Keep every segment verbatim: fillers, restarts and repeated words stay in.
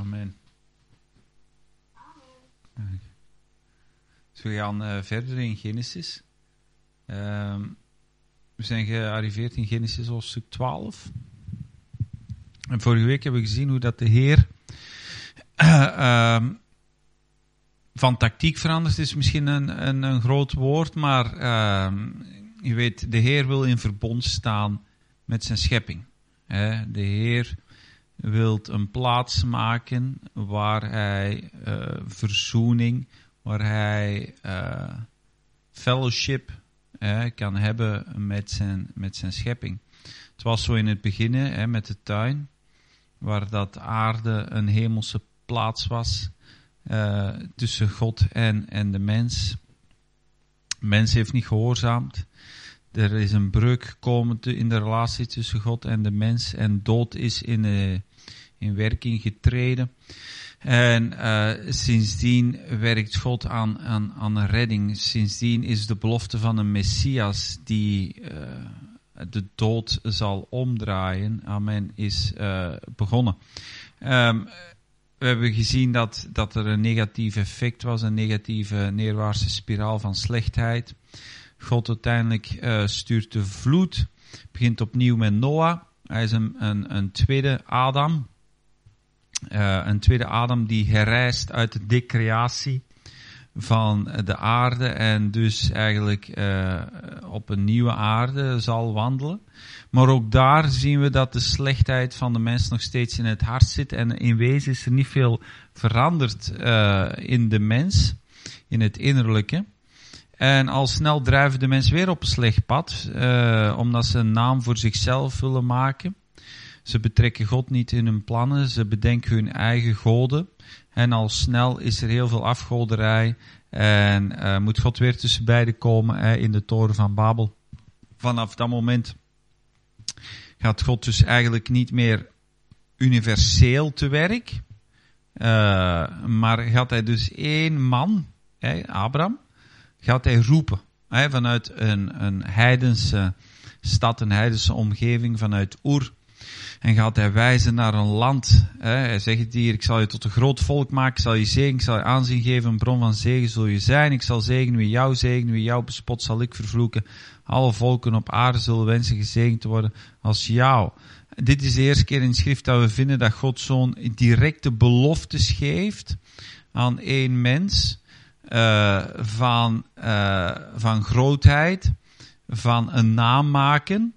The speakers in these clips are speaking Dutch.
Amen. Amen. Dus we gaan uh, verder in Genesis. Uh, we zijn gearriveerd in Genesis hoofdstuk twaalf. En vorige week hebben we gezien hoe dat de Heer uh, uh, van tactiek veranderd is. Misschien een, een, een groot woord, maar uh, je weet, de Heer wil in verbond staan met zijn schepping. Hè? De Heer wil een plaats maken waar hij uh, verzoening, waar hij uh, fellowship uh, kan hebben met zijn, met zijn schepping. Het was zo in het begin hè, met de tuin, waar dat aarde een hemelse plaats was uh, tussen God en, en de mens. De mens heeft niet gehoorzaamd. Er is een breuk gekomen in de relatie tussen God en de mens. En dood is in, uh, in werking getreden. En uh, sindsdien werkt God aan, aan, aan een redding. Sindsdien is de belofte van een Messias die uh, de dood zal omdraaien. Amen, is uh, begonnen. Um, we hebben gezien dat, dat er een negatief effect was. Een negatieve neerwaartse spiraal van slechtheid. God uiteindelijk uh, stuurt de vloed, begint opnieuw met Noah. Hij is een, een, een tweede Adam. Uh, een tweede Adam die herrijst uit de decreatie van de aarde en dus eigenlijk uh, op een nieuwe aarde zal wandelen. Maar ook daar zien we dat de slechtheid van de mens nog steeds in het hart zit en in wezen is er niet veel veranderd uh, in de mens, in het innerlijke. En al snel drijven de mensen weer op een slecht pad, uh, omdat ze een naam voor zichzelf willen maken. Ze betrekken God niet in hun plannen, ze bedenken hun eigen goden. En al snel is er heel veel afgoderij en uh, moet God weer tussen beiden komen uh, in de toren van Babel. Vanaf dat moment gaat God dus eigenlijk niet meer universeel te werk, uh, maar gaat hij dus één man, uh, Abraham, gaat hij roepen, hè, vanuit een, een heidense stad, een heidense omgeving, vanuit Ur. En gaat hij wijzen naar een land. Hè. Hij zegt hier, ik zal je tot een groot volk maken, ik zal je zegen, ik zal je aanzien geven, een bron van zegen zul je zijn. Ik zal zegenen wie jou zegenen, wie jou bespot zal ik vervloeken. Alle volken op aarde zullen wensen gezegend te worden als jou. Dit is de eerste keer in de schrift dat we vinden dat God zo'n directe beloftes geeft aan één mens. Uh, van, uh, van grootheid, van een naam maken.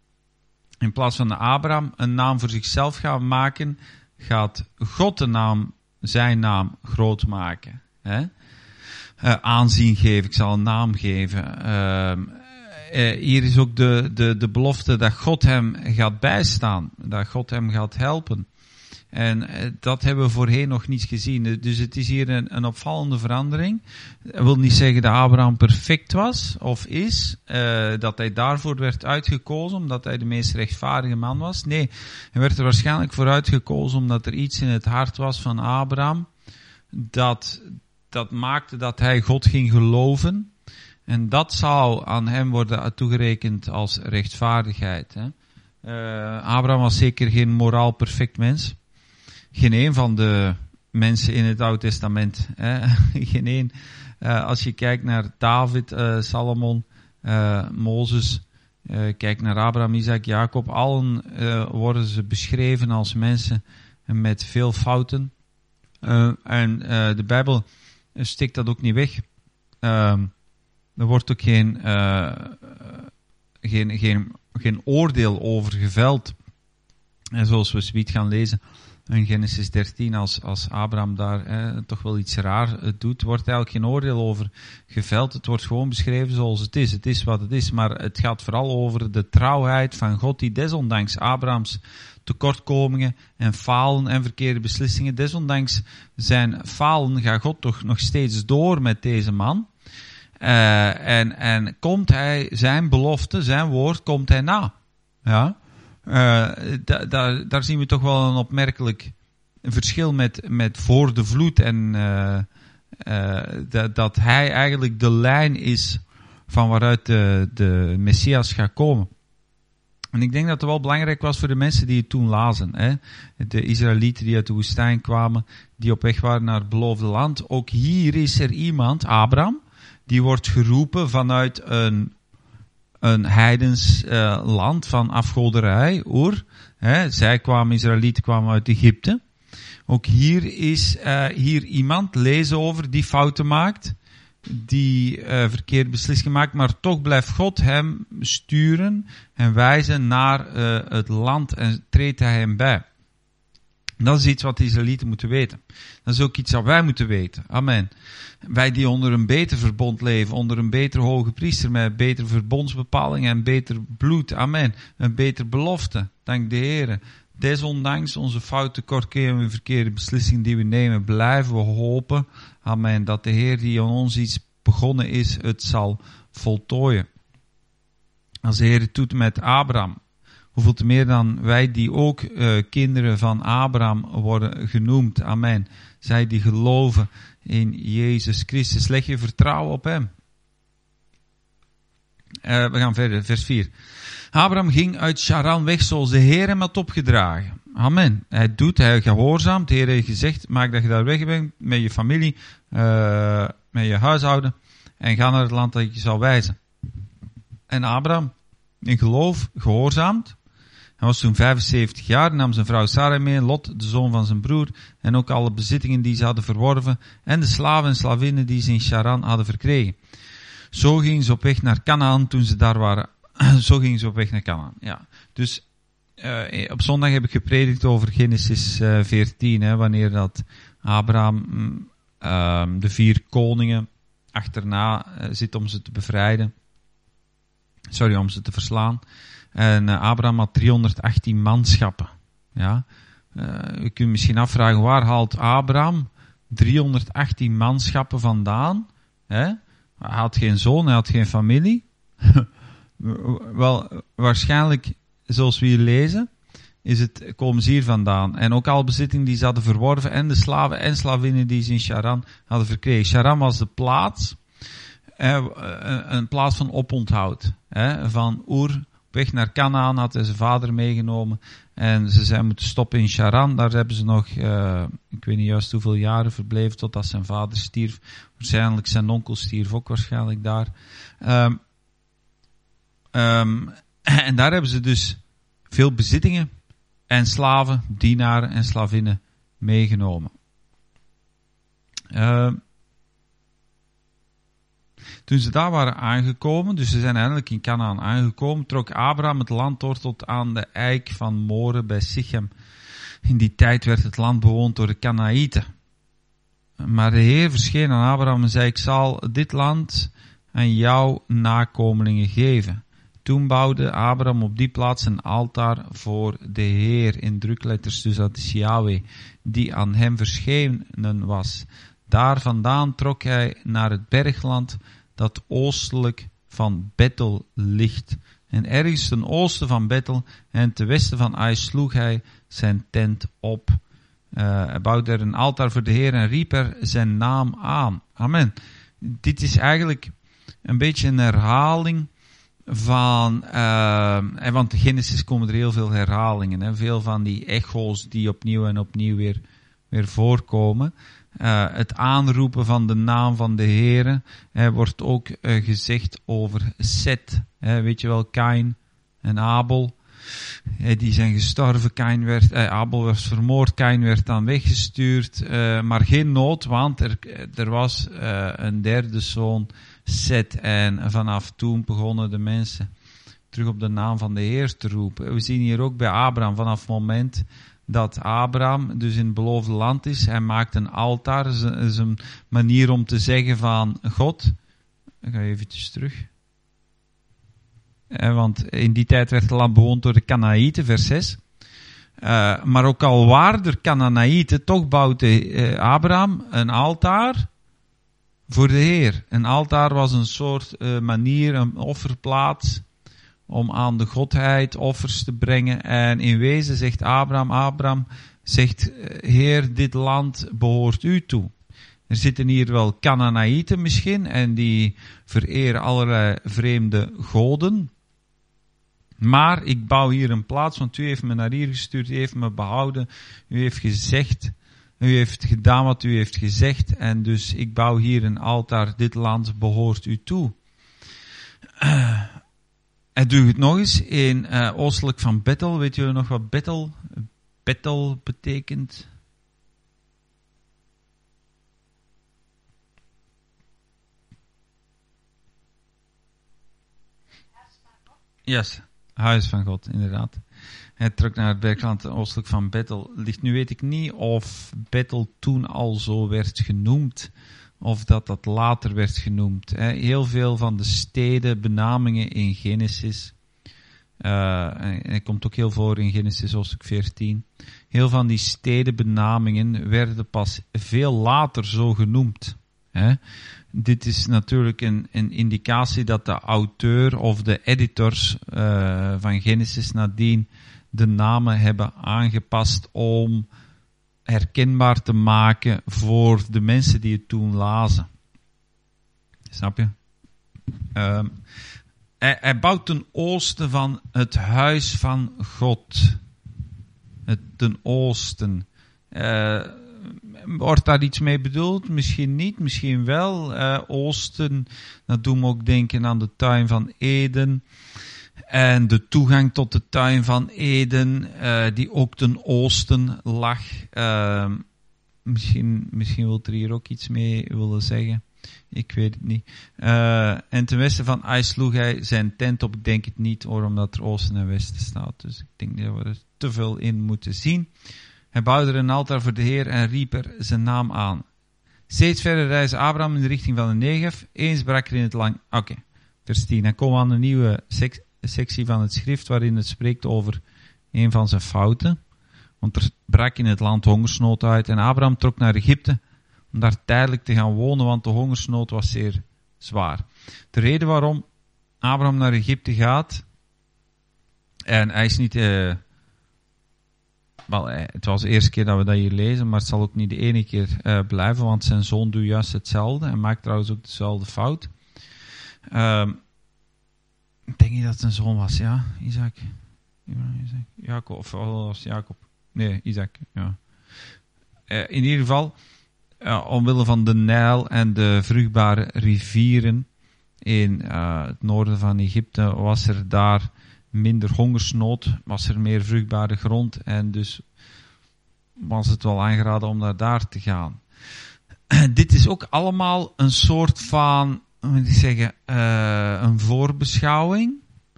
In plaats van Abraham een naam voor zichzelf gaan maken, gaat God de naam, zijn naam groot maken. Hè? Uh, aanzien geven, ik zal een naam geven. Uh, uh, hier is ook de, de, de belofte dat God hem gaat bijstaan, dat God hem gaat helpen. En dat hebben we voorheen nog niet gezien. Dus het is hier een, een opvallende verandering. Dat wil niet zeggen dat Abraham perfect was, of is. Uh, dat hij daarvoor werd uitgekozen, omdat hij de meest rechtvaardige man was. Nee, hij werd er waarschijnlijk voor uitgekozen, omdat er iets in het hart was van Abraham, dat, dat maakte dat hij God ging geloven. En dat zou aan hem worden toegerekend als rechtvaardigheid. Hè. Uh, Abraham was zeker geen moraal perfect mens. Geen een van de mensen in het Oude Testament. Hè? Geen een. Uh, als je kijkt naar David, uh, Salomon, uh, Mozes, uh, kijk naar Abraham, Isaac, Jacob. Allen uh, worden ze beschreven als mensen met veel fouten. Uh, en uh, de Bijbel steekt dat ook niet weg. Uh, er wordt ook geen, uh, geen, geen, geen oordeel over geveld. En zoals we zoiets gaan lezen. In Genesis dertien, als, als Abraham daar eh, toch wel iets raar uh, doet, wordt eigenlijk geen oordeel over geveld. Het wordt gewoon beschreven zoals het is. Het is wat het is, maar het gaat vooral over de trouwheid van God, die desondanks Abrahams tekortkomingen en falen en verkeerde beslissingen, desondanks zijn falen, gaat God toch nog steeds door met deze man. Uh, en, en komt hij zijn belofte, zijn woord, komt hij na. Ja. Uh, da, da, daar zien we toch wel een opmerkelijk verschil met, met voor de vloed en uh, uh, dat, dat hij eigenlijk de lijn is van waaruit de, de Messias gaat komen. En ik denk dat het wel belangrijk was voor de mensen die het toen lazen. Hè? De Israëlieten die uit de woestijn kwamen, die op weg waren naar het beloofde land. Ook hier is er iemand, Abraham, die wordt geroepen vanuit een, een heidens uh, land van afgoderij, Oer. Hè? Zij kwamen, Israëlieten kwamen uit Egypte. Ook hier is uh, hier iemand, lezen over, die fouten maakt. Die uh, verkeerde beslissingen maakt, maar toch blijft God hem sturen en wijzen naar uh, het land en treedt hij hem bij. Dat is iets wat de Israëlieten moeten weten. Dat is ook iets wat wij moeten weten. Amen. Wij die onder een beter verbond leven, onder een beter hoge priester met betere verbondsbepalingen en beter bloed. Amen. Een beter belofte. Dank de Heer. Desondanks onze fouten, kortkeren en verkeerde beslissingen die we nemen, blijven we hopen, amen, dat de Heer die aan ons iets begonnen is, het zal voltooien. Als de Heer het doet met Abraham, hoeveel te meer dan wij die ook uh, kinderen van Abraham worden genoemd, amen. Zij die geloven in Jezus Christus, leg je vertrouwen op hem. Uh, we gaan verder, vers vier. Abraham ging uit Charan weg zoals de Heer hem had opgedragen. Amen. Hij doet, hij gehoorzaamt. De Heer heeft gezegd, maak dat je daar weg bent met je familie, uh, met je huishouden en ga naar het land dat ik je zal wijzen. En Abraham, in geloof, gehoorzaamt. Hij was toen vijfenzeventig jaar, nam zijn vrouw Sarai mee, Lot, de zoon van zijn broer, en ook alle bezittingen die ze hadden verworven, en de slaven en slavinnen die ze in Charan hadden verkregen. Zo gingen ze op weg naar Canaan toen ze daar waren. Zo gingen ze op weg naar Canaan. Ja. Dus uh, op zondag heb ik gepredikt over Genesis uh, veertien, hè, wanneer dat Abraham uh, de vier koningen achterna uh, zit om ze te bevrijden. Sorry, om ze te verslaan. En uh, Abraham had driehonderdachttien manschappen. Ja. Uh, u kunt misschien afvragen, waar haalt Abraham driehonderdachttien manschappen vandaan? Hè? Hij had geen zoon, hij had geen familie. Wel, waarschijnlijk, zoals we hier lezen, is het, komen ze hier vandaan. En ook al bezittingen die ze hadden verworven, en de slaven en slavinnen die ze in Charan hadden verkregen. Charan was de plaats, eh, een plaats van oponthoud. Eh, van Oer, op weg naar Canaan had hij zijn vader meegenomen. En ze zijn moeten stoppen in Charan. Daar hebben ze nog, uh, ik weet niet juist hoeveel jaren verbleven, totdat zijn vader stierf. Waarschijnlijk zijn onkel stierf ook waarschijnlijk daar. Um, Um, en daar hebben ze dus veel bezittingen en slaven, dienaren en slavinnen meegenomen. Uh, toen ze daar waren aangekomen, dus ze zijn eindelijk in Canaan aangekomen, trok Abraham het land door tot aan de eik van More bij Sichem. In die tijd werd het land bewoond door de Kanaïten. Maar de Heer verscheen aan Abraham en zei, ik zal dit land aan jouw nakomelingen geven. Toen bouwde Abraham op die plaats een altaar voor de Heer, in drukletters, dus dat is Yahweh, die aan hem verschenen was. Daar vandaan trok hij naar het bergland dat oostelijk van Bethel ligt. En ergens ten oosten van Bethel en ten westen van Ai sloeg hij zijn tent op. Uh, hij bouwde er een altaar voor de Heer en riep er zijn naam aan. Amen. Dit is eigenlijk een beetje een herhaling van, uh, en want in Genesis komen er heel veel herhalingen, hè, veel van die echo's die opnieuw en opnieuw weer, weer voorkomen. Uh, het aanroepen van de naam van de Heere uh, wordt ook uh, gezegd over Seth. Uh, weet je wel, Kain en Abel. Uh, die zijn gestorven. Kain werd, uh, Abel was vermoord. Kain werd dan weggestuurd. Uh, maar geen nood, want er, er was uh, een derde zoon, Seth. En vanaf toen begonnen de mensen terug op de naam van de Heer te roepen. We zien hier ook bij Abraham, vanaf het moment dat Abraham dus in het beloofde land is, hij maakt een altaar, dat is een, is een manier om te zeggen van God. Ik ga eventjes terug. Eh, want in die tijd werd het land bewoond door de Kanaïten, vers zes. Uh, maar ook al waren er Kanaïten, toch bouwde uh, Abraham een altaar voor de Heer. Een altaar was een soort uh, manier, een offerplaats, om aan de Godheid offers te brengen. En in wezen zegt Abraham, Abraham zegt, Heer, dit land behoort u toe. Er zitten hier wel Kanaïten misschien, en die vereren allerlei vreemde goden. Maar ik bouw hier een plaats, want u heeft me naar hier gestuurd, u heeft me behouden, u heeft gezegd, u heeft gedaan wat u heeft gezegd, en dus ik bouw hier een altaar, dit land behoort u toe. Uh, en doe het nog eens, in uh, oostelijk van Bethel, weet jullie nog wat Bethel, Bethel betekent? Yes, huis van God, inderdaad. Hij trok naar het bergland oostelijk van Bethel. Ligt, nu weet ik niet of Bethel toen al zo werd genoemd, of dat dat later werd genoemd. Heel veel van de steden, benamingen in Genesis, uh, en het komt ook heel voor in Genesis hoofdstuk veertien, heel van die stedenbenamingen werden pas veel later zo genoemd. Hè? Dit is natuurlijk een, een indicatie dat de auteur of de editors uh, van Genesis nadien de namen hebben aangepast om herkenbaar te maken voor de mensen die het toen lazen. Snap je? Uh, hij, hij bouwt ten oosten van het huis van God. Het ten oosten. Uh, Wordt daar iets mee bedoeld? Misschien niet, misschien wel. Uh, oosten, dat doen we ook denken aan de tuin van Eden. En de toegang tot de tuin van Eden, uh, die ook ten oosten lag. Uh, misschien, misschien wilt er hier ook iets mee willen zeggen. Ik weet het niet. Uh, en ten westen van Ai sloeg hij zijn tent op. Ik denk het niet hoor, omdat er oosten en westen staat. Dus ik denk dat we er te veel in moeten zien. Hij bouwde er een altaar voor de Heer en riep er zijn naam aan. Steeds verder reisde Abraham in de richting van de Negev. Eens brak er in het lang... Oké, okay, vers tien. Dan komen we aan een nieuwe sec- sectie van het schrift waarin het spreekt over een van zijn fouten. Want er brak in het land hongersnood uit en Abraham trok naar Egypte om daar tijdelijk te gaan wonen, want de hongersnood was zeer zwaar. De reden waarom Abraham naar Egypte gaat, en hij is niet... Uh, Wel, het was de eerste keer dat we dat hier lezen, maar het zal ook niet de ene keer uh, blijven, want zijn zoon doet juist hetzelfde en maakt trouwens ook dezelfde fout. Uh, ik denk niet dat het een zoon was, ja, Isaac. Isaac. Jacob, of was Jacob? Nee, Isaac, ja. Uh, in ieder geval, uh, omwille van de Nijl en de vruchtbare rivieren in uh, het noorden van Egypte was er daar minder hongersnood, was er meer vruchtbare grond en dus was het wel aangeraden om naar daar te gaan. Dit is ook allemaal een soort van, hoe moet ik zeggen, uh, een voorbeschouwing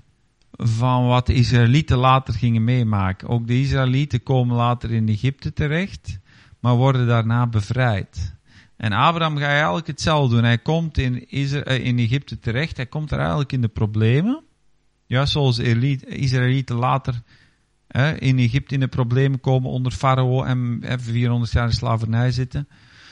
van wat de Israëlieten later gingen meemaken. Ook de Israëlieten komen later in Egypte terecht, maar worden daarna bevrijd. En Abraham gaat eigenlijk hetzelfde doen. Hij komt in, Isra- in Egypte terecht, hij komt er eigenlijk in de problemen. Juist zoals de Israëlieten later hè, in Egypte in de problemen komen onder Farao en vierhonderd jaar in slavernij zitten.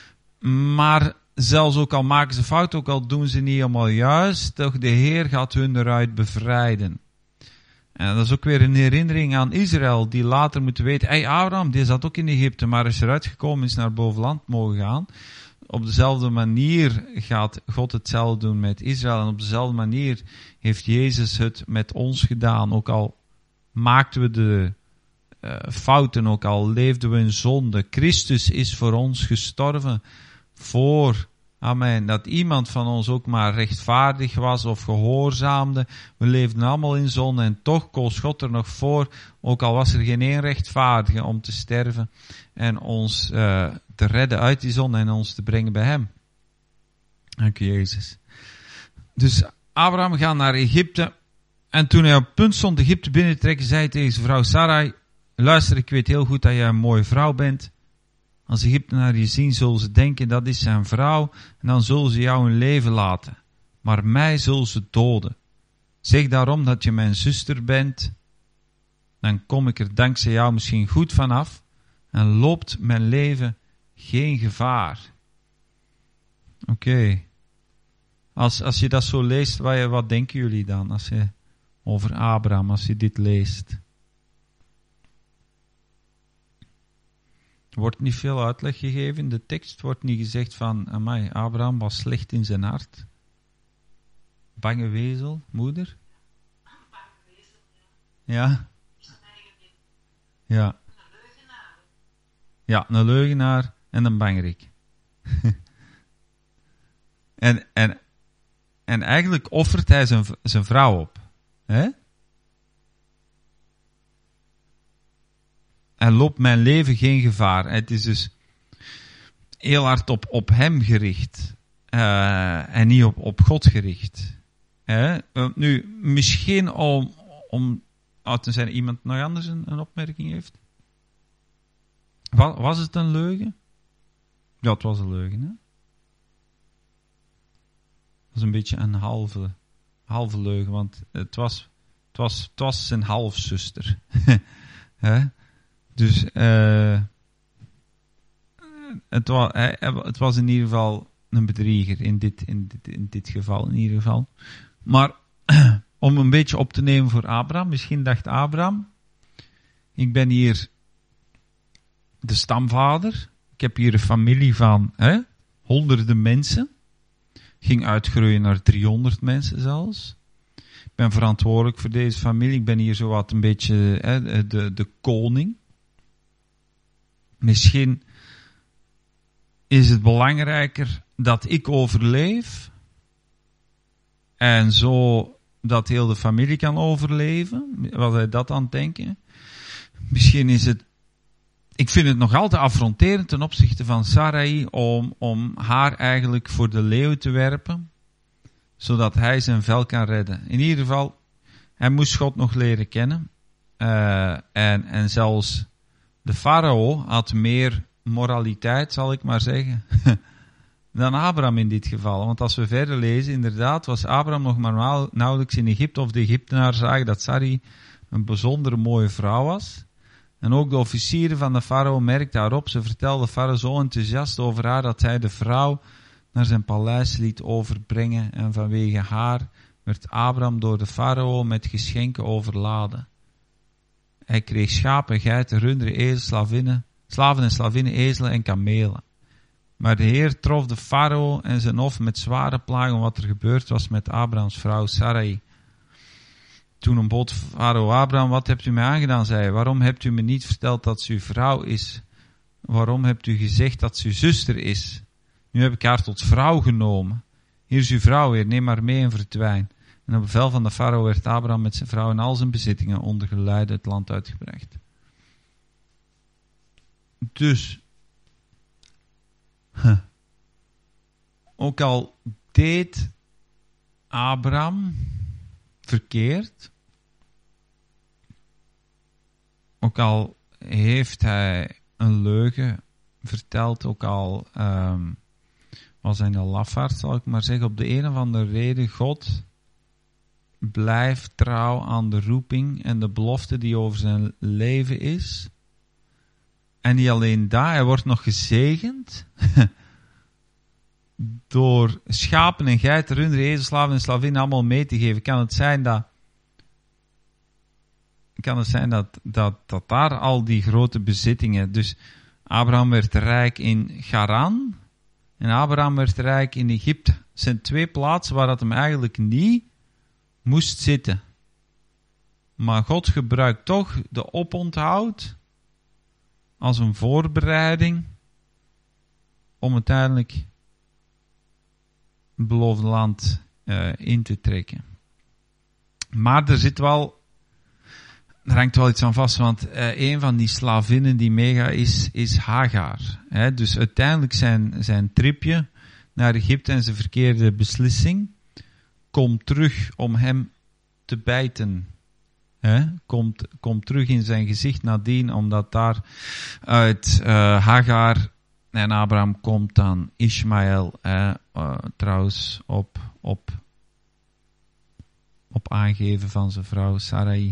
Maar zelfs ook al maken ze fout, ook al doen ze niet helemaal juist, toch de Heer gaat hun eruit bevrijden. En dat is ook weer een herinnering aan Israël, die later moeten weten, hey Abraham, die zat ook in Egypte, maar is eruit gekomen, is naar bovenland mogen gaan. Op dezelfde manier gaat God hetzelfde doen met Israël. En op dezelfde manier heeft Jezus het met ons gedaan. Ook al maakten we de uh, fouten, ook al leefden we in zonde. Christus is voor ons gestorven. Voor, amen, dat iemand van ons ook maar rechtvaardig was of gehoorzaamde. We leefden allemaal in zonde en toch koos God er nog voor. Ook al was er geen één rechtvaardige om te sterven en ons uh, te redden uit die zonde en ons te brengen bij hem. Dank u, Jezus. Dus Abraham gaat naar Egypte en toen hij op het punt stond Egypte binnen te trekken, zei hij tegen zijn vrouw Sarai, luister, ik weet heel goed dat jij een mooie vrouw bent. Als Egyptenaren je zien, zullen ze denken dat is zijn vrouw en dan zullen ze jou een leven laten. Maar mij zullen ze doden. Zeg daarom dat je mijn zuster bent, dan kom ik er dankzij jou misschien goed vanaf en loopt mijn leven geen gevaar. Oké. Okay. Als, als je dat zo leest, wat, wat denken jullie dan als je, over Abraham, als je dit leest? Er wordt niet veel uitleg gegeven in de tekst. Wordt niet gezegd van, amai, Abraham was slecht in zijn hart. Bange wezel, moeder. Ja. Ja. Ja, een leugenaar en een bangerik. en, en, en eigenlijk offert hij zijn, zijn vrouw op. Hè? En loopt mijn leven geen gevaar. Het is dus heel hard op, op hem gericht. Uh, en niet op, op God gericht. Hè? Uh, nu, misschien om, om oh, tenzij iemand nog anders een, een opmerking heeft. Was, was het een leugen? Ja, het was een leugen. Hè? Het was een beetje een halve, halve leugen, want het was, het was, het was zijn halfzuster. Hè? Dus uh, het, was, hij, het was in ieder geval een bedrieger in dit, in dit, in dit geval, in ieder geval. Maar om een beetje op te nemen voor Abraham, misschien dacht Abraham, ik ben hier de stamvader, ik heb hier een familie van hè, honderden mensen, ging uitgroeien naar driehonderd mensen zelfs. Ik ben verantwoordelijk voor deze familie, ik ben hier zo wat een beetje hè, de, de koning. Misschien is het belangrijker dat ik overleef en zo dat heel de familie kan overleven. Was hij dat aan het denken? Misschien is het, ik vind het nog altijd affronterend ten opzichte van Sarai om, om haar eigenlijk voor de leeuw te werpen, zodat hij zijn vel kan redden. In ieder geval, hij moest God nog leren kennen. Uh, en, en zelfs de farao had meer moraliteit, zal ik maar zeggen, dan Abraham in dit geval. Want als we verder lezen, inderdaad was Abraham nog maar nauwelijks in Egypte, of de Egyptenaren zagen dat Sarai een bijzondere mooie vrouw was. En ook de officieren van de farao merkten haar op. Ze vertelde farao zo enthousiast over haar dat hij de vrouw naar zijn paleis liet overbrengen. En vanwege haar werd Abraham door de farao met geschenken overladen. Hij kreeg schapen, geiten, runderen, ezels, slavinnen, slaven en slavinnen, ezelen en kamelen. Maar de Heer trof de farao en zijn hof met zware plagen om wat er gebeurd was met Abrahams vrouw Sarai. Toen ontbood farao Abraham, wat hebt u mij aangedaan, zei hij. Waarom hebt u me niet verteld dat ze uw vrouw is? Waarom hebt u gezegd dat ze uw zuster is? Nu heb ik haar tot vrouw genomen. Hier is uw vrouw weer, neem haar mee en verdwijn. En op bevel van de farao werd Abraham met zijn vrouw en al zijn bezittingen onder geleide het land uitgebracht. Dus, huh, ook al deed Abraham verkeerd, ook al heeft hij een leugen verteld, ook al um, was hij een lafaard, zal ik maar zeggen, op de een of andere reden, God blijft trouw aan de roeping en de belofte die over zijn leven is. En niet alleen dat, hij wordt nog gezegend door schapen en geiten, runderen, ezels, slaven en slavinnen allemaal mee te geven. Kan het zijn dat kan het zijn dat, dat, dat daar al die grote bezittingen, dus Abraham werd rijk in Charan en Abraham werd rijk in Egypte. Het zijn twee plaatsen waar dat hem eigenlijk niet moest zitten. Maar God gebruikt toch de oponthoud als een voorbereiding om uiteindelijk het beloofde land uh, in te trekken. Maar er zit wel, er hangt wel iets aan vast, want uh, een van die slavinnen die meegaat is, is Hagar. Hè? Dus uiteindelijk zijn, zijn tripje naar Egypte en zijn verkeerde beslissing komt terug om hem te bijten. Hè? Komt, komt terug in zijn gezicht nadien, omdat daar uit uh, Hagar en Abraham komt dan Ismaël, uh, uh, trouwens op, op, op aangeven van zijn vrouw Sarai.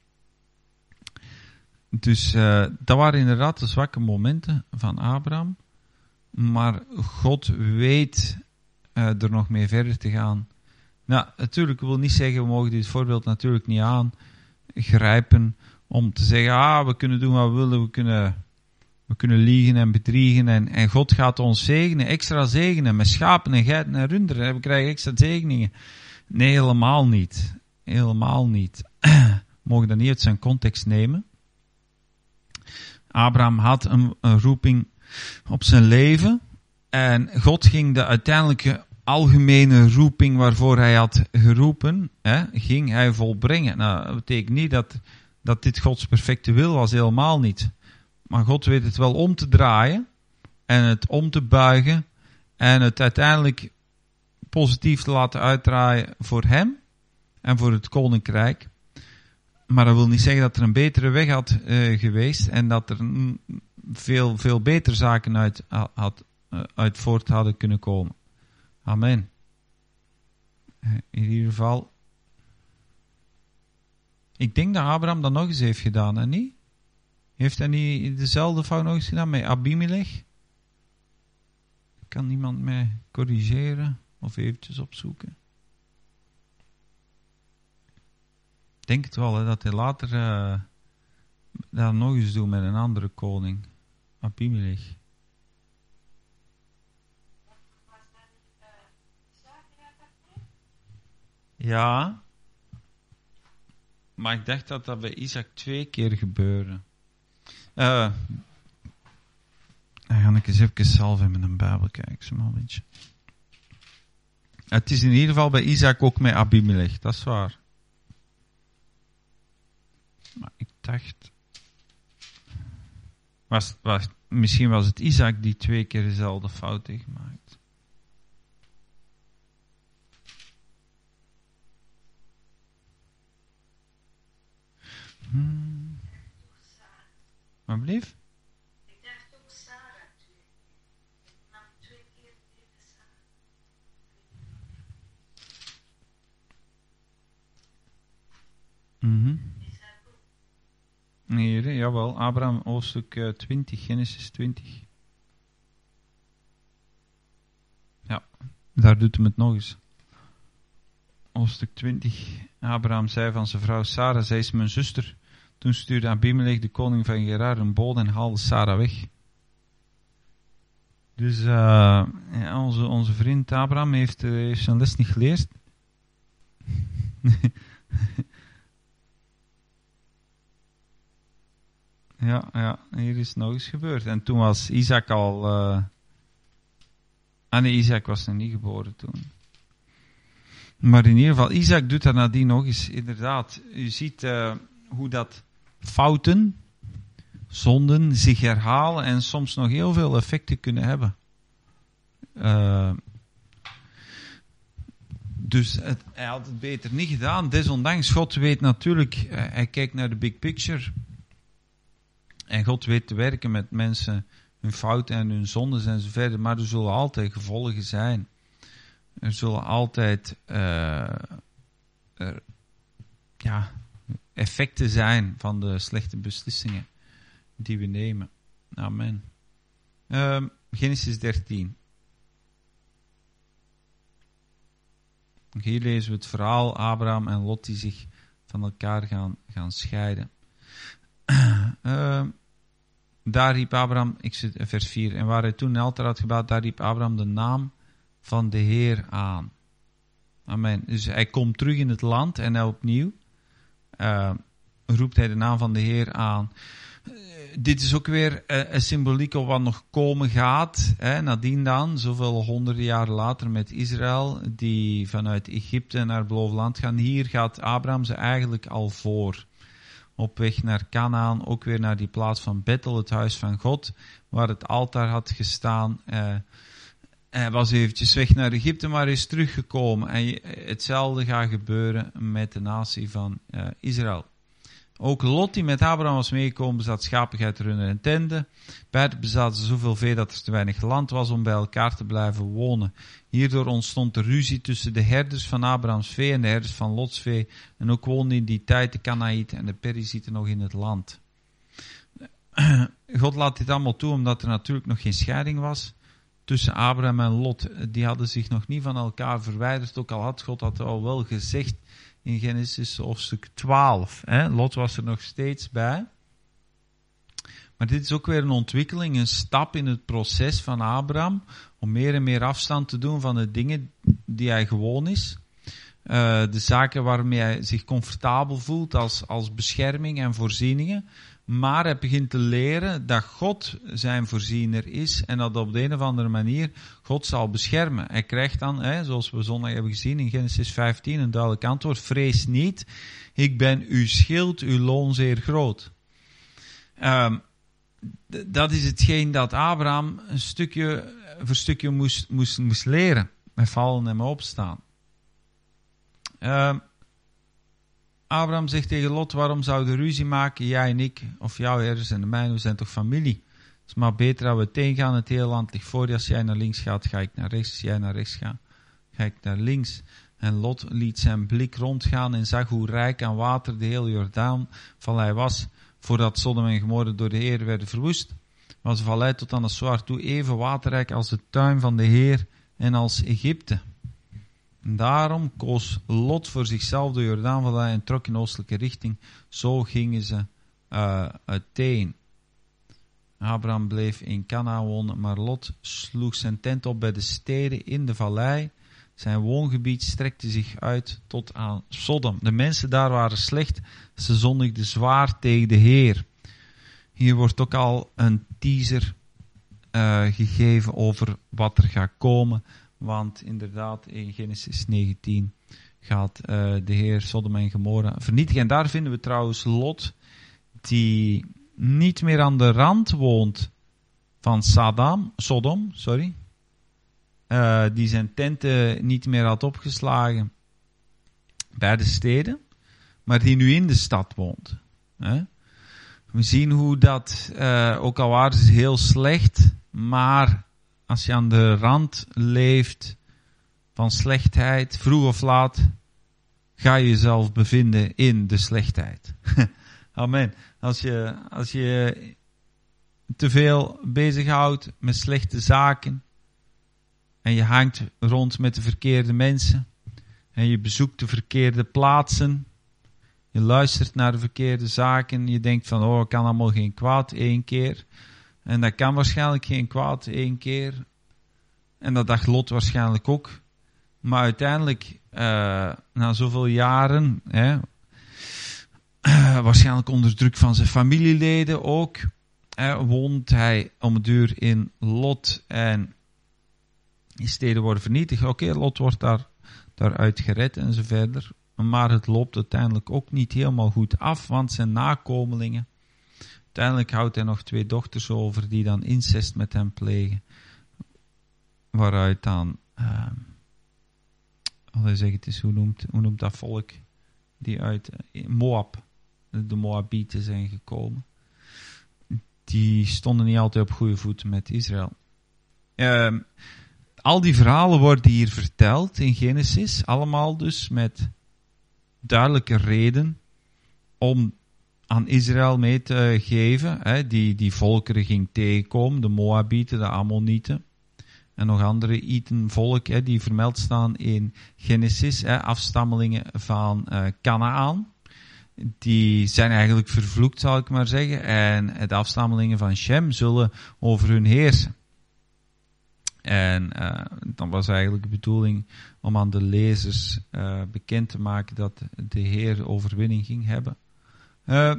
Dus uh, dat waren inderdaad de zwakke momenten van Abraham. Maar God weet uh, er nog mee verder te gaan. Nou, natuurlijk, ik wil niet zeggen, we mogen dit voorbeeld natuurlijk niet aangrijpen om te zeggen, ah, we kunnen doen wat we willen, we kunnen, we kunnen liegen en bedriegen en, en God gaat ons zegenen, extra zegenen, met schapen en geiten en runderen, we krijgen extra zegeningen. Nee, helemaal niet. Helemaal niet. We mogen dat niet uit zijn context nemen. Abraham had een, een roeping op zijn leven. En God ging de uiteindelijke algemene roeping waarvoor hij had geroepen, hè, ging hij volbrengen. Nou, dat betekent niet dat, dat dit Gods perfecte wil was, helemaal niet. Maar God weet het wel om te draaien en het om te buigen en het uiteindelijk positief te laten uitdraaien voor hem en voor het koninkrijk. Maar dat wil niet zeggen dat er een betere weg had uh, geweest en dat er mm, veel, veel betere zaken uit, had, uh, uit voort hadden kunnen komen. Amen. In ieder geval. Ik denk dat Abraham dat nog eens heeft gedaan, en niet? Heeft hij niet dezelfde fout nog eens gedaan met Abimelech? Kan niemand mij corrigeren of eventjes opzoeken? Ik denk het wel, hè, dat hij later uh, dat nog eens doet met een andere koning. Abimelech. Ja. Maar ik dacht dat dat bij Isaac twee keer gebeurde. Uh, dan ga ik eens even zelf in mijn Bijbel kijken, zo'n momentje. Het is in ieder geval bij Isaac ook met Abimelech, dat is waar. Maar ik dacht... Was, was, misschien was het Isaac die twee keer dezelfde fout heeft gemaakt. Hmm. Maar blief? Ik dacht ook Sarah twee keer. Ik nam twee keer de Sarah. Mhm. Hier, jawel, Abraham, hoofdstuk uh, twintig, Genesis twintig. Ja, daar doet hem het nog eens. Hoofdstuk twintig. Abraham zei van zijn vrouw Sarah, zij is mijn zuster. Toen stuurde Abimelech, de koning van Gerar, een bode en haalde Sarah weg. Dus uh, ja, onze, onze vriend Abraham heeft, uh, heeft zijn les niet geleerd. Ja, ja, hier is het nog eens gebeurd. En toen was Isaac al... Uh... Ah nee, Isaac was nog niet geboren toen. Maar in ieder geval, Isaac doet dat nadien nog eens. Inderdaad, u ziet uh, hoe dat fouten, zonden zich herhalen en soms nog heel veel effecten kunnen hebben. Uh, dus het, hij had het beter niet gedaan. Desondanks, God weet natuurlijk, uh, hij kijkt naar de big picture... En God weet te werken met mensen, hun fouten en hun zondes en zo verder. Maar er zullen altijd gevolgen zijn. Er zullen altijd uh, er, ja, effecten zijn van de slechte beslissingen die we nemen. Amen. Uh, Genesis dertien. Hier lezen we het verhaal Abraham en Lot die zich van elkaar gaan, gaan scheiden. Uh, daar riep Abraham, ik zit vers vier, en waar hij toen een altaar had gebouwd, daar riep Abraham de naam van de Heer aan. Amen. Dus hij komt terug in het land en hij opnieuw uh, roept hij de naam van de Heer aan. Uh, dit is ook weer uh, een symboliek op wat nog komen gaat. Hè, nadien dan, zoveel honderden jaren later met Israël, die vanuit Egypte naar het beloofde land gaan. Hier gaat Abraham ze eigenlijk al voor. Op weg naar Kanaan, ook weer naar die plaats van Bethel, het huis van God, waar het altaar had gestaan. Uh, hij was eventjes weg naar Egypte, maar is teruggekomen. En hetzelfde gaat gebeuren met de natie van uh, Israël. Ook Lot, die met Abraham was meegekomen, bezat schapen, geiten, runnen en tenten. Beiden bezaten zoveel vee dat er te weinig land was om bij elkaar te blijven wonen. Hierdoor ontstond er ruzie tussen de herders van Abrahams vee en de herders van Lots vee. En ook woonden in die tijd de Kanaïten en de Perizieten nog in het land. God laat dit allemaal toe, omdat er natuurlijk nog geen scheiding was tussen Abraham en Lot. Die hadden zich nog niet van elkaar verwijderd, ook al had God dat al wel gezegd in Genesis hoofdstuk twaalf. Hè? Lot was er nog steeds bij. Maar dit is ook weer een ontwikkeling, een stap in het proces van Abraham, om meer en meer afstand te doen van de dingen die hij gewoon is. Uh, de zaken waarmee hij zich comfortabel voelt als, als bescherming en voorzieningen. Maar hij begint te leren dat God zijn voorziener is en dat op de een of andere manier God zal beschermen. Hij krijgt dan, hè, zoals we zondag hebben gezien in Genesis vijftien, een duidelijk antwoord. Vrees niet, ik ben uw schild, uw loon zeer groot. Um, d- dat is hetgeen dat Abraham een stukje voor stukje moest, moest, moest leren. Met vallen en met opstaan. Uh, Abraham zegt tegen Lot, waarom zouden we ruzie maken, jij en ik, of jouw herders en de mijne, we zijn toch familie. Het is maar beter dat we tegengaan, het hele land ligt voor je. Als jij naar links gaat, ga ik naar rechts. Als jij naar rechts gaat, ga ik naar links. En Lot liet zijn blik rondgaan en zag hoe rijk aan water de hele Jordaanvallei was, voordat Sodom en Gomorra door de Heer werden verwoest. Was de vallei tot aan de Zoar toe even waterrijk als de tuin van de Heer en als Egypte. En daarom koos Lot voor zichzelf de Jordaanvallei en trok in oostelijke richting. Zo gingen ze uh, uiteen. Abraham bleef in Kanaan wonen, maar Lot sloeg zijn tent op bij de steden in de vallei. Zijn woongebied strekte zich uit tot aan Sodom. De mensen daar waren slecht, ze zondigden zwaar tegen de Heer. Hier wordt ook al een teaser uh, gegeven over wat er gaat komen. Want inderdaad, in Genesis negentien gaat uh, de Heer Sodom en Gomorra vernietigen. En daar vinden we trouwens Lot, die niet meer aan de rand woont van Saddam, Sodom, sorry. Uh, die zijn tenten niet meer had opgeslagen bij de steden, maar die nu in de stad woont. Hè? We zien hoe dat, uh, ook al waren ze heel slecht, maar als je aan de rand leeft van slechtheid, vroeg of laat, ga je jezelf bevinden in de slechtheid. Amen. Als je, als je te veel bezighoudt met slechte zaken en je hangt rond met de verkeerde mensen en je bezoekt de verkeerde plaatsen, je luistert naar de verkeerde zaken, je denkt van, oh, ik kan allemaal geen kwaad één keer. En dat kan waarschijnlijk geen kwaad één keer. En dat dacht Lot waarschijnlijk ook. Maar uiteindelijk, uh, na zoveel jaren, hè, uh, waarschijnlijk onder druk van zijn familieleden ook, uh, woont hij om het duur in Lot en die steden worden vernietigd. Oké, okay, Lot wordt daar, daaruit gered en zo verder. Maar het loopt uiteindelijk ook niet helemaal goed af, want zijn nakomelingen, uiteindelijk houdt hij nog twee dochters over die dan incest met hem plegen. Waaruit dan, uh, wat zeg het is, hoe noemt, hoe noemt dat volk die uit uh, Moab, de Moabieten zijn gekomen. Die stonden niet altijd op goede voet met Israël. Uh, al die verhalen worden hier verteld in Genesis, allemaal dus met duidelijke reden om aan Israël mee te geven, hè, die, die volkeren ging tegenkomen, de Moabieten, de Ammonieten, en nog andere Iten-volk, hè, die vermeld staan in Genesis, hè, afstammelingen van uh, Kanaan. Die zijn eigenlijk vervloekt, zal ik maar zeggen, en de afstammelingen van Shem zullen over hun heersen. En uh, dan was eigenlijk de bedoeling om aan de lezers uh, bekend te maken dat de Heer overwinning ging hebben. Uh,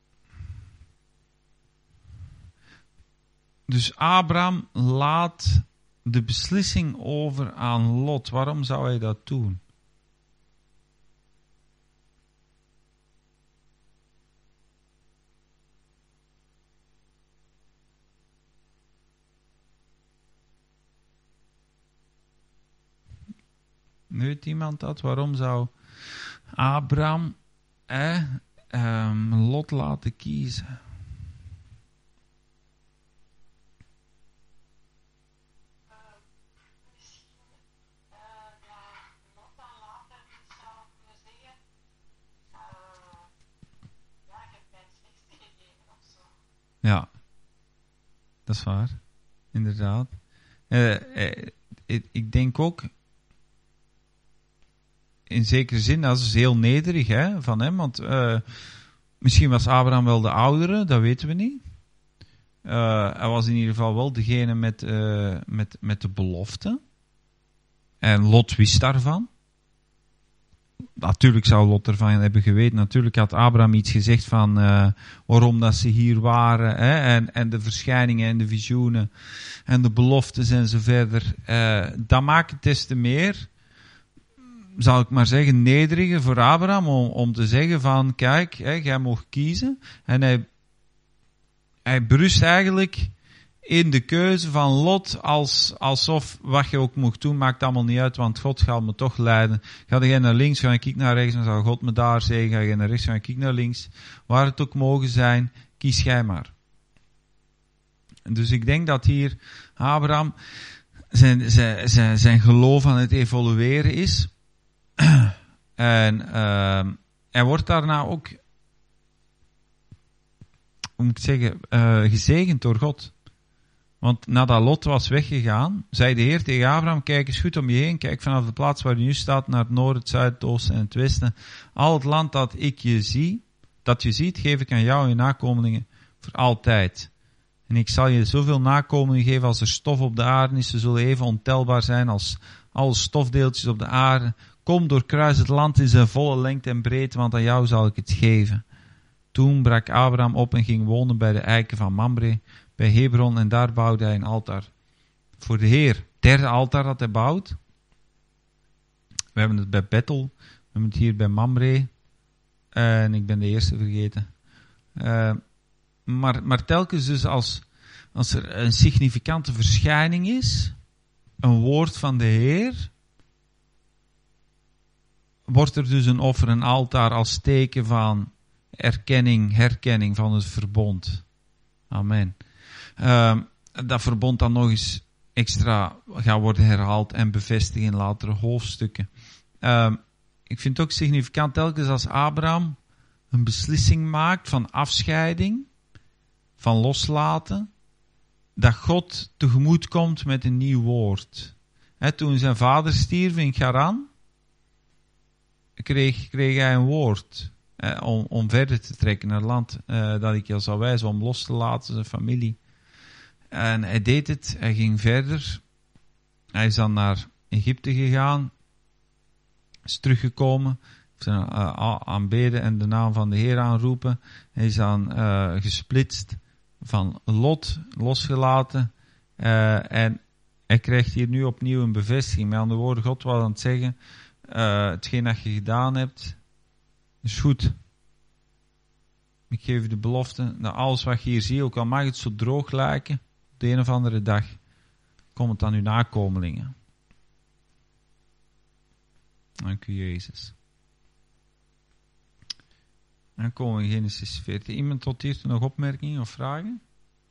dus Abraham laat de beslissing over aan Lot. Waarom zou hij dat doen? Weet iemand dat? Waarom zou Abraham eh, um, Lot laten kiezen? Ja, dat is waar. Inderdaad. Uh, uh, ik, ik denk ook, in zekere zin, dat is heel nederig hè, van hem, want uh, misschien was Abraham wel de oudere, dat weten we niet. Uh, hij was in ieder geval wel degene met, uh, met, met de belofte. En Lot wist daarvan. Natuurlijk zou Lot ervan hebben geweten. Natuurlijk had Abraham iets gezegd van uh, waarom dat ze hier waren. Hè, en, en de verschijningen en de visioenen en de beloftes en zo verder. Uh, dat maakt het des te meer, zal ik maar zeggen, nederiger voor Abraham om, om te zeggen van kijk, hè, jij mag kiezen. En hij, hij berust eigenlijk in de keuze van Lot, als, alsof wat je ook mocht doen, maakt allemaal niet uit, want God gaat me toch leiden. Ga jij naar links, ga ik naar rechts, dan zal God me daar zeggen. Ga jij naar rechts, ga ik naar links. Waar het ook mogen zijn, kies jij maar. Dus ik denk dat hier Abraham zijn, zijn, zijn, zijn geloof aan het evolueren is. En uh, hij wordt daarna ook, hoe moet ik zeggen, uh, gezegend door God. Want nadat Lot was weggegaan, zei de Heer tegen Abraham, kijk eens goed om je heen, kijk vanaf de plaats waar je nu staat naar het noorden, het zuiden, het oosten en het westen. Al het land dat ik je zie, dat je ziet, geef ik aan jou en je nakomelingen voor altijd. En ik zal je zoveel nakomelingen geven als er stof op de aarde is, ze zullen even ontelbaar zijn als alle stofdeeltjes op de aarde. Kom, doorkruis het land in zijn volle lengte en breedte, want aan jou zal ik het geven. Toen brak Abraham op en ging wonen bij de eiken van Mamre, bij Hebron, en daar bouwde hij een altaar voor de Heer. Het derde altaar dat hij bouwt. We hebben het bij Bethel, we hebben het hier bij Mamre, en ik ben de eerste vergeten. Uh, maar, maar telkens dus als, als er een significante verschijning is, een woord van de Heer, wordt er dus een offer, een altaar, als teken van erkenning, herkenning van het verbond. Amen. Uh, dat verbond dan nog eens extra gaat worden herhaald en bevestigd in latere hoofdstukken. Uh, ik vind het ook significant telkens als Abraham een beslissing maakt van afscheiding, van loslaten, dat God tegemoet komt met een nieuw woord. He, toen zijn vader stierf in Charan, kreeg, kreeg hij een woord eh, om, om verder te trekken naar het land eh, dat ik je zal wijzen, om los te laten, zijn familie. En hij deed het, hij ging verder. Hij is dan naar Egypte gegaan, is teruggekomen, is uh, aanbeden en de naam van de Heer aanroepen. Hij is dan uh, gesplitst, van Lot losgelaten, uh, en hij krijgt hier nu opnieuw een bevestiging. Met andere woorden, God was aan het zeggen, uh, hetgeen dat je gedaan hebt, is goed. Ik geef je de belofte, dat alles wat je hier ziet, ook al mag het zo droog lijken, op de een of andere dag, komt het aan uw nakomelingen. Dank u, Jezus. Dan komen we in Genesis veertien. Iemand tot hier nog opmerkingen of vragen?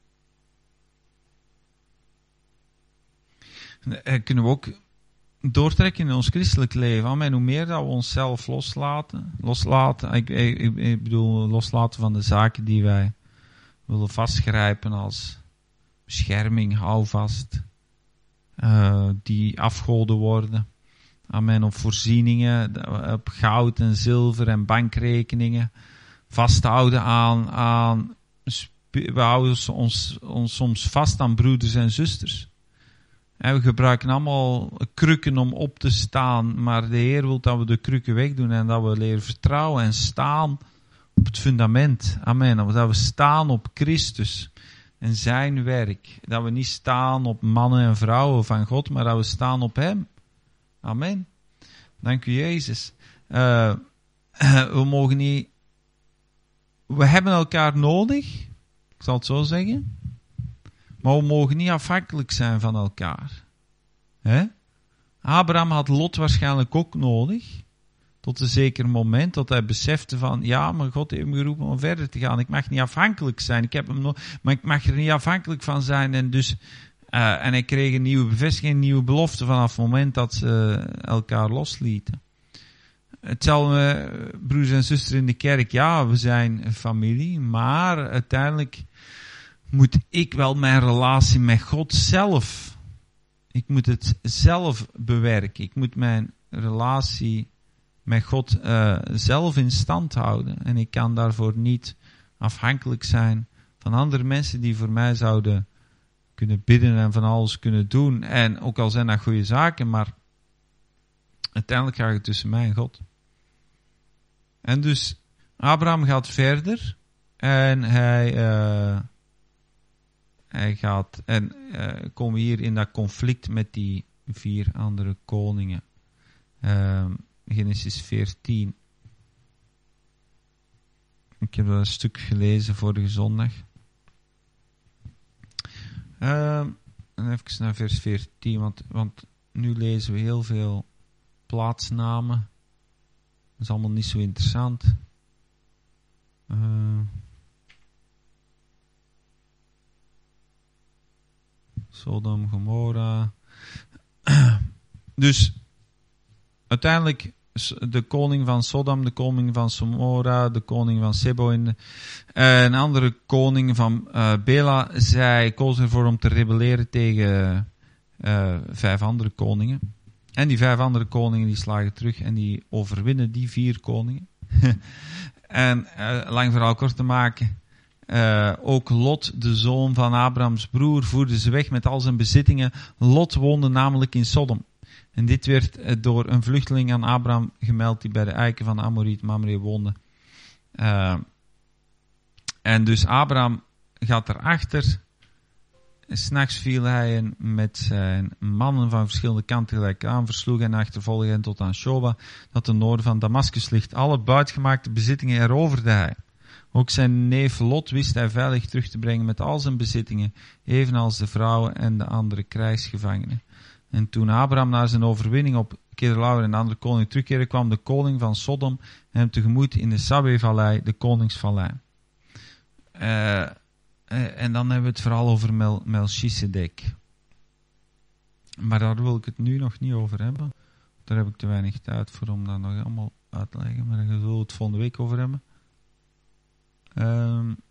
En kunnen we ook doortrekken in ons christelijk leven. Amen. Hoe meer dat we onszelf loslaten. Loslaten, ik, ik, ik bedoel, loslaten van de zaken die wij willen vastgrijpen als bescherming, houvast. Uh, die afgoden worden. Amen. Op voorzieningen, op goud en zilver en bankrekeningen. Vasthouden aan, aan we houden ons, ons soms vast aan broeders en zusters. En we gebruiken allemaal krukken om op te staan, maar de Heer wil dat we de krukken wegdoen en dat we leren vertrouwen en staan op het fundament. Amen. Dat we staan op Christus en zijn werk. Dat we niet staan op mannen en vrouwen van God, maar dat we staan op Hem. Amen. Dank u, Jezus. Uh, we mogen niet... We hebben elkaar nodig, ik zal het zo zeggen. Maar we mogen niet afhankelijk zijn van elkaar. He? Abraham had Lot waarschijnlijk ook nodig. Tot een zeker moment, dat hij besefte van, ja, maar God heeft me geroepen om verder te gaan. Ik mag niet afhankelijk zijn. Ik heb hem no- maar ik mag er niet afhankelijk van zijn. En dus... Uh, en hij kreeg een nieuwe bevestiging, een nieuwe belofte vanaf het moment dat ze elkaar loslieten. Hetzelfde, uh, broers en zusters in de kerk, ja, we zijn een familie, maar uiteindelijk moet ik wel mijn relatie met God zelf, ik moet het zelf bewerken. Ik moet mijn relatie met God uh, zelf in stand houden. En ik kan daarvoor niet afhankelijk zijn van andere mensen die voor mij zouden kunnen bidden en van alles kunnen doen. En ook al zijn dat goede zaken, maar uiteindelijk gaat het tussen mij en God. En dus Abraham gaat verder en hij, uh, hij gaat, en uh, komen we hier in dat conflict met die vier andere koningen. Uh, Genesis veertien. Ik heb dat een stuk gelezen vorige zondag. Uh, even naar vers veertien, want, want nu lezen we heel veel plaatsnamen. Dat is allemaal niet zo interessant. Uh, Sodom, Gomorra. Dus uiteindelijk de koning van Sodom, de koning van Gomorra, de koning van Seboim, een andere koning van uh, Bela, zij kozen ervoor om te rebelleren tegen uh, vijf andere koningen. En die vijf andere koningen die slagen terug en die overwinnen die vier koningen. En uh, lang verhaal kort te maken, uh, ook Lot, de zoon van Abrahams broer, voerde ze weg met al zijn bezittingen. Lot woonde namelijk in Sodom. En dit werd uh, door een vluchteling aan Abraham gemeld die bij de eiken van Amoriet Mamre woonde. Uh, en dus Abraham gaat erachter. 'S Nachts viel hij met zijn mannen van verschillende kanten gelijk aan, versloeg en achtervolgde hen tot aan Shoba, dat ten noorden van Damascus ligt. Alle buitgemaakte bezittingen heroverde hij. Ook zijn neef Lot wist hij veilig terug te brengen met al zijn bezittingen, evenals de vrouwen en de andere krijgsgevangenen. En toen Abraham na zijn overwinning op Kedorlaomer en de andere koning terugkeerde, kwam de koning van Sodom hem tegemoet in de Sabbe-vallei, de koningsvallei. Uh, Uh, en dan hebben we het vooral over Mel, Melchisedek. Maar daar wil ik het nu nog niet over hebben. Daar heb ik te weinig tijd voor om dat nog allemaal uit te leggen. Maar daar zullen we het volgende week over hebben. Um,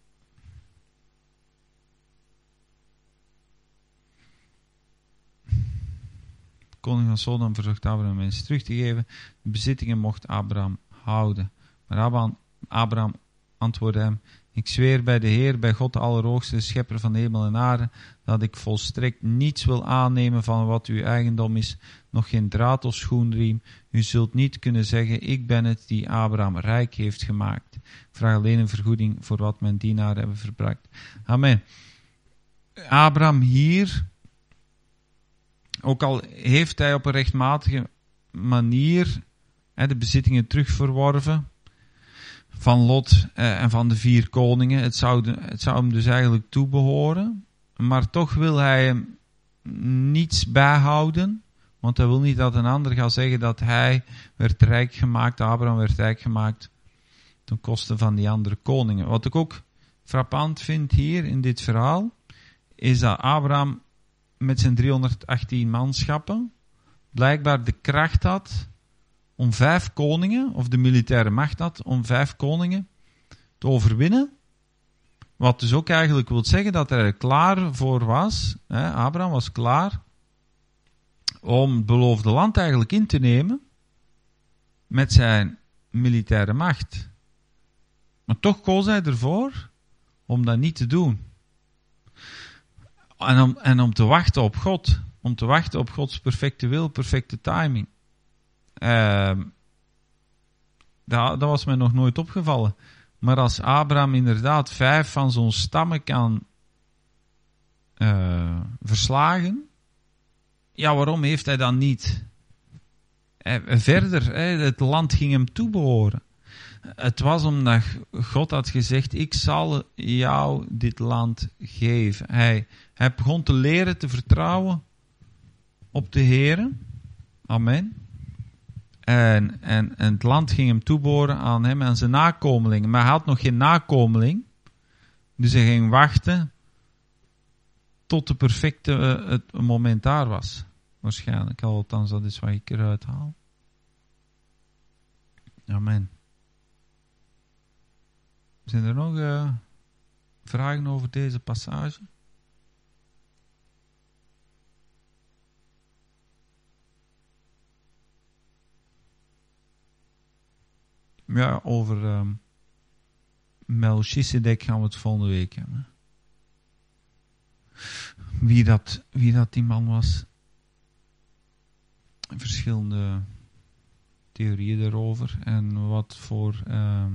de koning van Sodom verzocht Abraham mensen terug te geven. De bezittingen mocht Abraham houden. Maar Abraham, Abraham antwoordde hem: ik zweer bij de Heer, bij God de Allerhoogste, de schepper van de hemel en aarde, dat ik volstrekt niets wil aannemen van wat uw eigendom is, nog geen draad of schoenriem. U zult niet kunnen zeggen, ik ben het die Abraham rijk heeft gemaakt. Ik vraag alleen een vergoeding voor wat mijn dienaren hebben verbruikt. Amen. Abraham hier, ook al heeft hij op een rechtmatige manier hè, de bezittingen terugverworven van Lot eh, en van de vier koningen. Het zou, de, het zou hem dus eigenlijk toebehoren. Maar toch wil hij hem niets bijhouden. Want hij wil niet dat een ander gaat zeggen dat hij werd rijk gemaakt, Abraham werd rijk gemaakt, ten koste van die andere koningen. Wat ik ook frappant vind hier in dit verhaal, is dat Abraham met zijn driehonderdachttien manschappen blijkbaar de kracht had om vijf koningen, of de militaire macht had, om vijf koningen te overwinnen. Wat dus ook eigenlijk wil zeggen dat hij er klaar voor was. Hè, Abraham was klaar om het beloofde land eigenlijk in te nemen met zijn militaire macht. Maar toch koos hij ervoor om dat niet te doen. En om, en om te wachten op God. Om te wachten op Gods perfecte wil, perfecte timing. Uh, dat, dat was mij nog nooit opgevallen. Maar als Abraham inderdaad vijf van zo'n stammen kan uh, verslagen, ja, waarom heeft hij dan niet uh, verder? Uh, het land ging hem toebehoren. Het was omdat God had gezegd, ik zal jou dit land geven. Hij, hij begon te leren te vertrouwen op de Heere. Amen. En, en, en het land ging hem toebehoren aan hem en zijn nakomelingen. Maar hij had nog geen nakomeling. Dus hij ging wachten tot de perfecte uh, het moment daar was. Waarschijnlijk, althans dat is wat ik eruit haal. Amen. Zijn er nog uh, vragen over deze passage? Ja, over um, Melchisedek gaan we het volgende week hebben. Wie dat, wie dat die man was. Verschillende theorieën daarover en wat voor uh,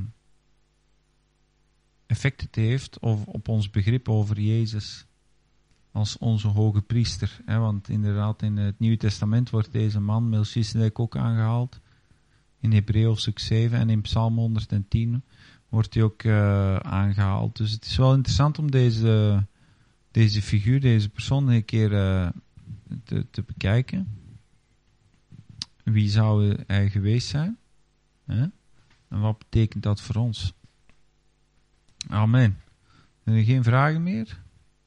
effect het heeft of op ons begrip over Jezus als onze hoge priester. Hè? Want inderdaad in het Nieuwe Testament wordt deze man, Melchizedek, ook aangehaald. In Hebreeën hoofdstuk zeven en in Psalm honderdtien wordt hij ook uh, aangehaald. Dus het is wel interessant om deze, deze figuur, deze persoon een keer uh, te, te bekijken. Wie zou hij geweest zijn? Hè? En wat betekent dat voor ons? Amen. Zijn er geen vragen meer?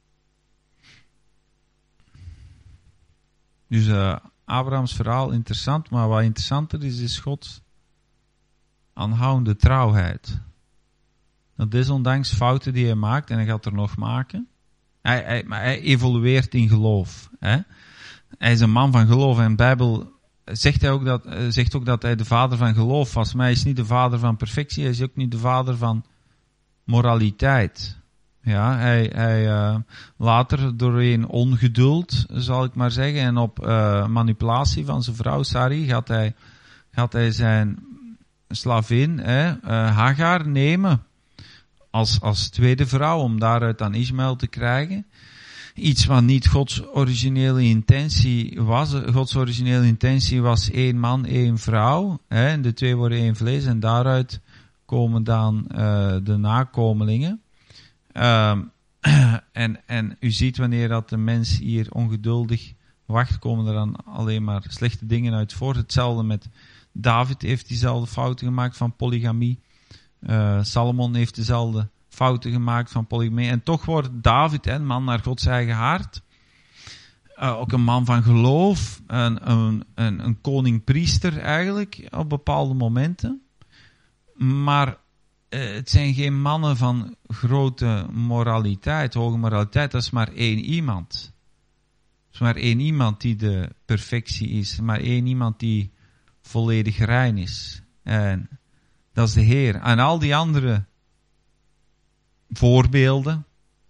Dus uh, Abrahams verhaal interessant, maar wat interessanter is, is Gods aanhoudende trouwheid. Dat desondanks fouten die hij maakt, en hij gaat er nog maken, hij, hij, maar hij evolueert in geloof. Hè? Hij is een man van geloof en de Bijbel zegt, hij ook dat, zegt ook dat hij de vader van geloof was, maar hij is niet de vader van perfectie, hij is ook niet de vader van moraliteit. Ja, hij, hij uh, later doorheen ongeduld, zal ik maar zeggen, en op uh, manipulatie van zijn vrouw Sarai gaat hij, gaat hij zijn slavin, hè, uh, Hagar, nemen als, als tweede vrouw om daaruit aan Ismaël te krijgen. Iets wat niet Gods originele intentie was. Gods originele intentie was één man, één vrouw. Hè, en de twee worden één vlees en daaruit komen dan uh, de nakomelingen. Uh, en, en u ziet wanneer dat de mens hier ongeduldig wacht, komen er dan alleen maar slechte dingen uit voort. Hetzelfde met David heeft diezelfde fouten gemaakt van polygamie. Uh, Salomon heeft dezelfde fouten gemaakt van polygamie. En toch wordt David, een man naar Gods eigen hart, uh, ook een man van geloof, een, een, een, een koning-priester eigenlijk, op bepaalde momenten. Maar uh, het zijn geen mannen van grote moraliteit, hoge moraliteit. Dat is maar één iemand. Er is maar één iemand die de perfectie is. Maar één iemand die volledig rein is. En dat is de Heer. En al die andere voorbeelden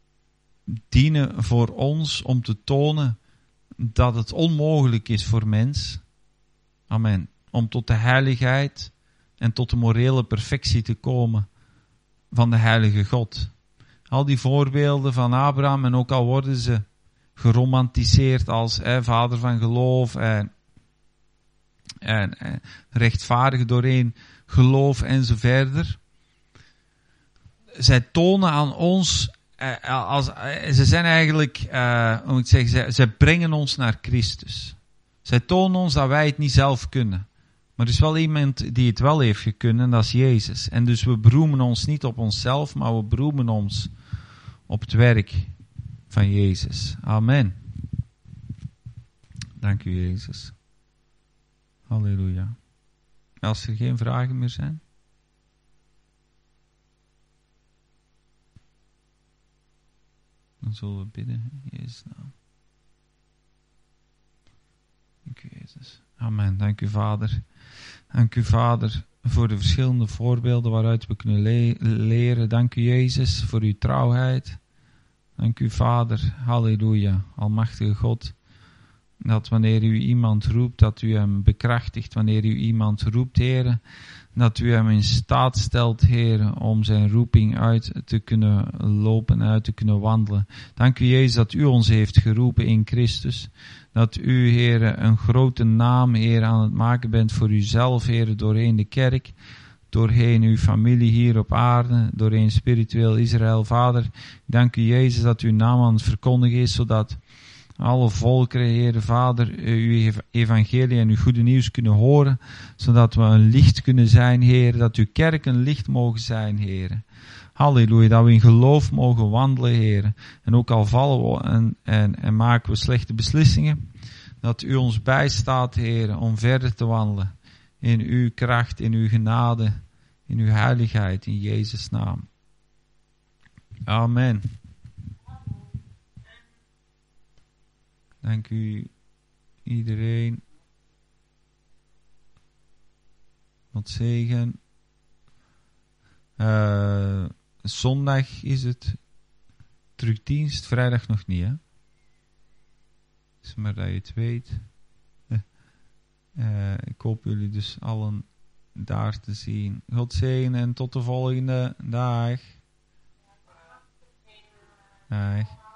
dienen voor ons om te tonen dat het onmogelijk is voor mens, amen, om tot de heiligheid en tot de morele perfectie te komen van de heilige God. Al die voorbeelden van Abraham, en ook al worden ze geromantiseerd als eh, vader van geloof en, en, en rechtvaardig doorheen geloof en zo verder. Zij tonen aan ons, eh, als, eh, ze zijn eigenlijk, eh, hoe moet ik zeggen, zij, zij brengen ons naar Christus. Zij tonen ons dat wij het niet zelf kunnen. Maar er is wel iemand die het wel heeft gekund, en dat is Jezus. En dus we beroemen ons niet op onszelf, maar we beroemen ons op het werk van Jezus. Amen. Dank u, Jezus. Halleluja. Als er geen vragen meer zijn. Dan zullen we bidden in Jezus' naam. Dank u, Jezus. Amen. Dank u, Vader. Dank u, Vader, voor de verschillende voorbeelden waaruit we kunnen le- leren. Dank u, Jezus, voor uw trouwheid. Dank u, Vader. Halleluja. Almachtige God. Dat wanneer u iemand roept, dat u hem bekrachtigt. Wanneer u iemand roept, Heere, dat u hem in staat stelt, Heere, om zijn roeping uit te kunnen lopen en uit te kunnen wandelen. Dank u, Jezus, dat u ons heeft geroepen in Christus. Dat u, Heere, een grote naam, Heere, aan het maken bent voor uzelf, Heere, doorheen de kerk, doorheen uw familie hier op aarde, doorheen spiritueel Israël. Vader, dank u, Jezus, dat uw naam aan het verkondigen is, zodat alle volkeren, Heere Vader, uw evangelie en uw goede nieuws kunnen horen, zodat we een licht kunnen zijn, Heere, dat uw kerk een licht mogen zijn, Heere. Halleluja, dat we in geloof mogen wandelen, Heere. En ook al vallen we en, en, en maken we slechte beslissingen, dat u ons bijstaat, Heere, om verder te wandelen in uw kracht, in uw genade, in uw heiligheid, in Jezus' naam. Amen. Dank u iedereen. Wat zegen. Uh, zondag is het terugdienst, vrijdag nog niet, hè? Is maar dat je het weet. Uh, ik hoop jullie dus allen daar te zien. God zegen en tot de volgende. Dag. Dag.